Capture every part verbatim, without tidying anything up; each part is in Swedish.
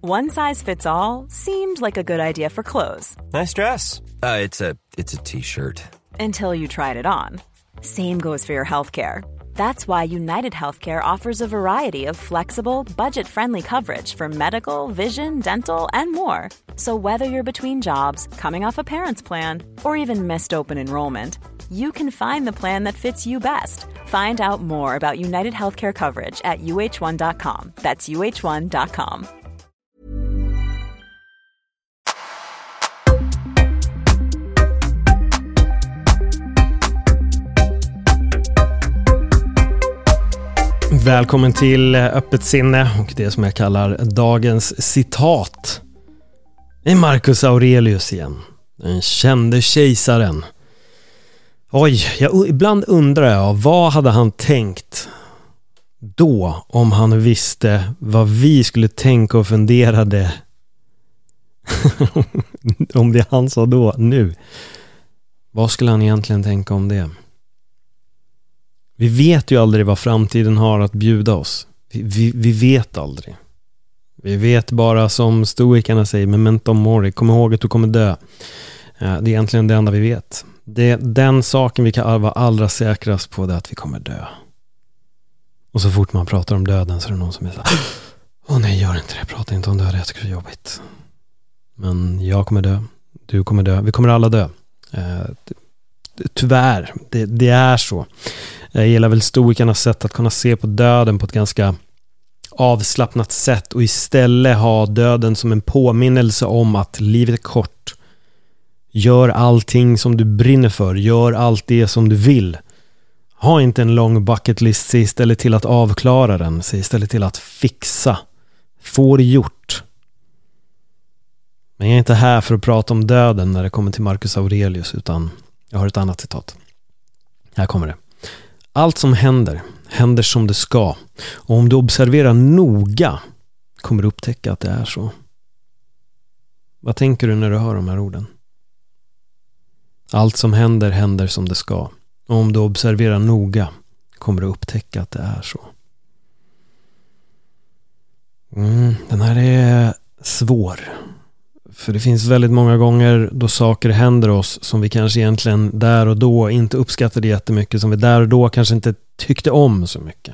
One size fits all seemed like a good idea for clothes. Nice dress. Uh, it's a it's a t-shirt. Until you tried it on. Same goes for your healthcare. That's why United Healthcare offers a variety of flexible, budget-friendly coverage for medical, vision, dental, and more. So whether you're between jobs, coming off a parent's plan, or even missed open enrollment, you can find the plan that fits you best. Find out more about United Healthcare coverage at U H one dot com. That's U H one dot com. Välkommen till Öppet sinne och det som jag kallar dagens citat. Det är Marcus Aurelius igen, den kände kejsaren. Oj, jag, ibland undrar jag, vad hade han tänkt då om han visste vad vi skulle tänka och funderade om det han sa då, nu. Vad skulle han egentligen tänka om det? Vi vet ju aldrig vad framtiden har att bjuda oss. Vi, vi, vi vet aldrig. Vi vet bara, som stoikerna säger, memento mori, kom ihåg att du kommer dö. Det är egentligen det enda vi vet. Det, den saken vi kan vara allra säkrast på, det är att vi kommer dö. Och så fort man pratar om döden så är det någon som är så här: åh nej, gör inte det, prata inte om döden, jag tycker det är jobbigt. Men jag kommer dö, du kommer dö, vi kommer alla dö. Eh, tyvärr, det, det är så. Jag gillar väl stoikernas sätt att kunna se på döden på ett ganska avslappnat sätt och istället ha döden som en påminnelse om att livet är kort. Gör allting som du brinner för, gör allt det som du vill. Ha inte en lång bucket list, se istället till att avklara den, se istället till att fixa. Få det gjort. Men jag är inte här för att prata om döden när det kommer till Marcus Aurelius, utan jag har ett annat citat. Här kommer det. Allt som händer, händer som det ska. Och om du observerar noga kommer du upptäcka att det är så. Vad tänker du när du hör de här orden? Allt som händer, händer som det ska. Och om du observerar noga kommer du upptäcka att det är så. Mm, den här är svår. För det finns väldigt många gånger då saker händer oss som vi kanske egentligen där och då inte uppskattade jättemycket, som vi där och då kanske inte tyckte om så mycket.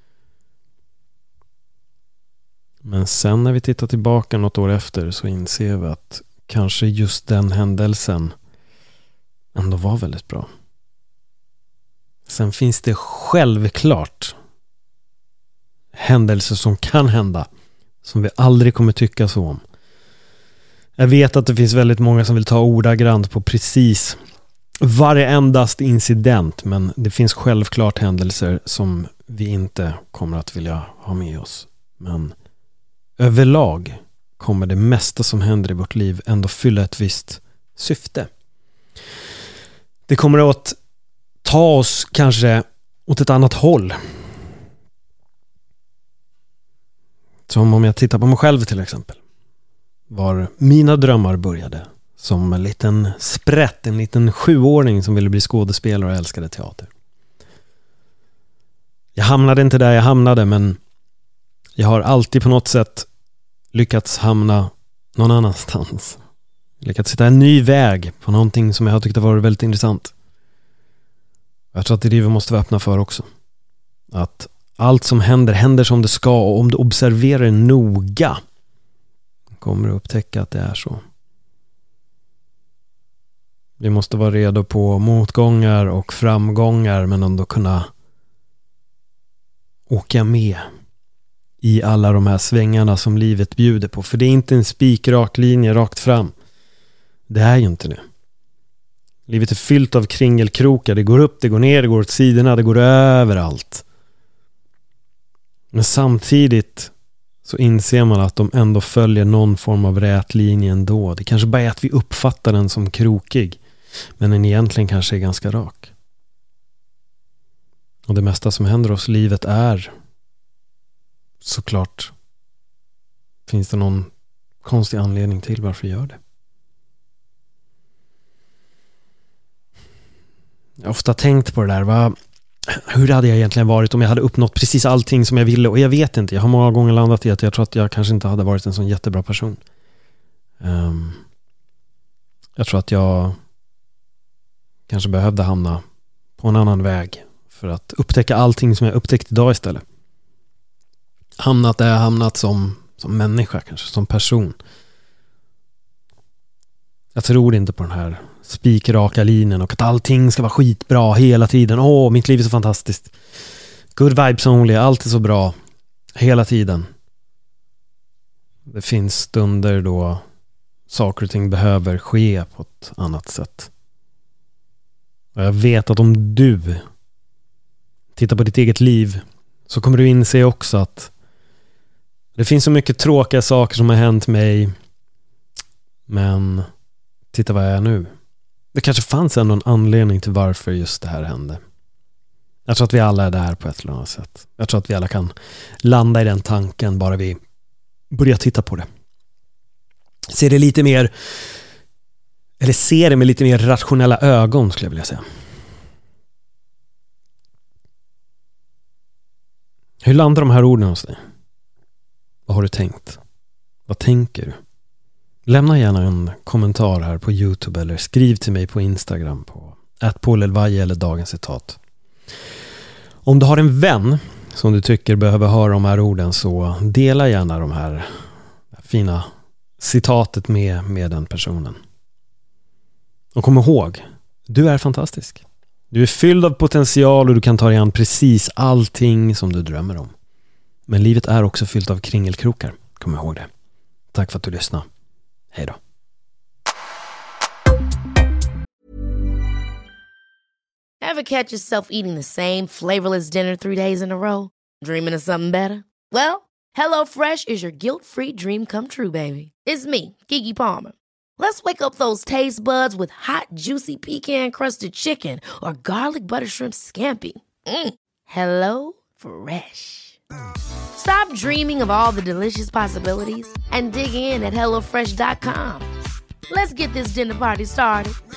Men sen när vi tittar tillbaka något år efter så inser vi att kanske just den händelsen ändå var väldigt bra. Sen finns det självklart händelser som kan hända som vi aldrig kommer tycka så om. Jag vet att det finns väldigt många som vill ta ordagrant på precis varje endast incident, men det finns självklart händelser som vi inte kommer att vilja ha med oss. Men överlag kommer det mesta som händer i vårt liv ändå fylla ett visst syfte. Det kommer att ta oss kanske åt ett annat håll. Som om jag tittar på mig själv till exempel. Var mina drömmar började som en liten sprätt, en liten sjuåring som ville bli skådespelare och älskade teater. Jag hamnade inte där jag hamnade, men jag har alltid på något sätt lyckats hamna någon annanstans. Lyckats hitta en ny väg på någonting som jag har tyckt har varit väldigt intressant. Jag tror att det är det vi måste vara öppna för också. Att allt som händer, händer som det ska, och om du observerar det noga kommer du upptäcka att det är så. Vi måste vara redo på motgångar och framgångar, men ändå kunna åka med i alla de här svängarna som livet bjuder på. För det är inte en spikrak linje rakt fram. Det är ju inte det. Livet är fyllt av kringelkrokar. Det går upp, det går ner, det går åt sidorna, det går överallt. Men samtidigt så inser man att de ändå följer någon form av rät linje ändå. Det kanske bara är att vi uppfattar den som krokig, men den egentligen kanske är ganska rak. Och det mesta som händer oss i livet är såklart, finns det någon konstig anledning till varför vi gör det. Jag har ofta tänkt på det där. Va? hur hade jag egentligen varit om jag hade uppnått precis allting som jag ville? Och jag vet inte, jag har många gånger landat i att jag tror att jag kanske inte hade varit en sån jättebra person. Um, jag tror att jag kanske behövde hamna på en annan väg för att upptäcka allting som jag upptäckt idag istället. Hamnat där jag hamnat som, som människa, kanske som person. Jag tror inte på den här spikraka linjen och att allting ska vara skitbra hela tiden. Åh, mitt liv är så fantastiskt. Good vibes only, allt är så bra hela tiden. Det finns stunder då saker och ting behöver ske på ett annat sätt. Och jag vet att om du tittar på ditt eget liv så kommer du inse också att det finns så mycket tråkiga saker som har hänt mig, men titta vad jag är nu. Det kanske fanns ändå en anledning till varför just det här hände. Jag tror att vi alla är där på ett eller annat sätt. Jag tror att vi alla kan landa i den tanken bara vi börjar titta på det. Se det lite mer, eller se det med lite mer rationella ögon, skulle jag vilja säga. Hur landar de här orden hos dig? Vad har du tänkt? Vad tänker du? Lämna gärna en kommentar här på YouTube eller skriv till mig på Instagram på at paul elvaje eller dagens citat. Om du har en vän som du tycker behöver höra de här orden, så dela gärna de här fina citatet med, med den personen. Och kom ihåg, du är fantastisk. Du är fylld av potential och du kan ta dig an precis allting som du drömmer om. Men livet är också fyllt av kringelkrokar. Kom ihåg det. Tack för att du lyssnade. Hej då. Ever catch yourself eating the same flavorless dinner three days in a row? Dreaming of something better? Well, HelloFresh is your guilt-free dream come true, baby. It's me, Keke Palmer. Let's wake up those taste buds with hot, juicy pecan-crusted chicken or garlic butter shrimp scampi. Mm. Hello Fresh. Stop dreaming of all the delicious possibilities and dig in at hello fresh dot com. Let's get this dinner party started.